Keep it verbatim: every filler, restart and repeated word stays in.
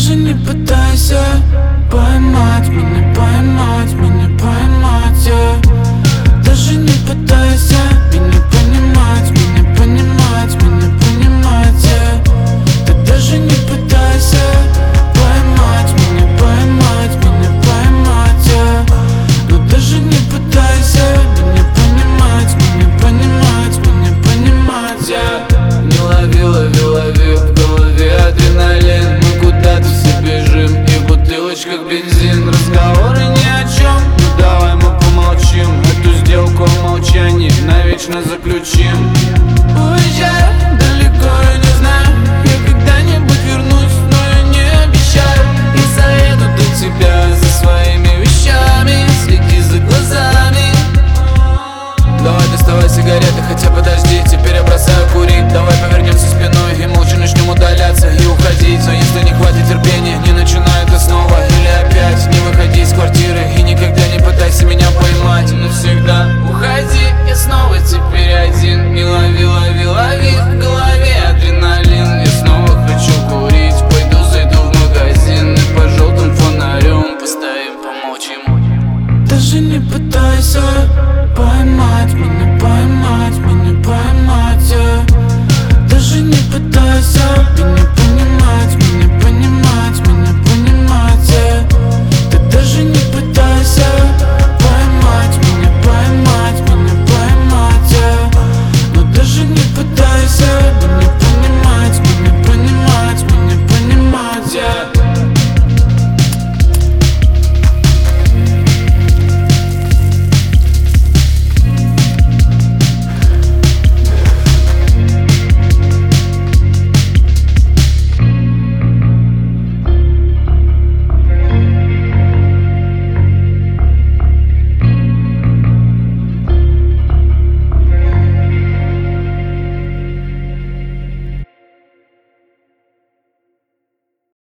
Даже не пытайся поймать меня, поймать меня, поймать, yeah. Даже не пытайся меня понимать, меня понимать, меня понимать, yeah. Ты даже не пытайся поймать меня, поймать меня, поймать, yeah. Но даже не пытайся меня понимать, меня понимать, меня понимать, yeah. Не лови, лови, лови, в голове адреналин. Мы куда-то все бежим, и в бутылочках бензин. Разговоры ни о чем, ну давай мы помолчим. Эту сделку о молчании навечно заключим. Уезжаю далеко, я не знаю, я когда-нибудь вернусь, но я не обещаю. И заеду до тебя за своими вещами, следи за глазами. Давай доставай сигареты, хотя подожди, теперь я бросаю курить. Давай повернемся спиной и молча начнем удаляться и уходить. Но если не хватит терпения, не начинай это снова или опять. Не выходи из квартиры и никогда не пытайся меня поймать. Навсегда уходи.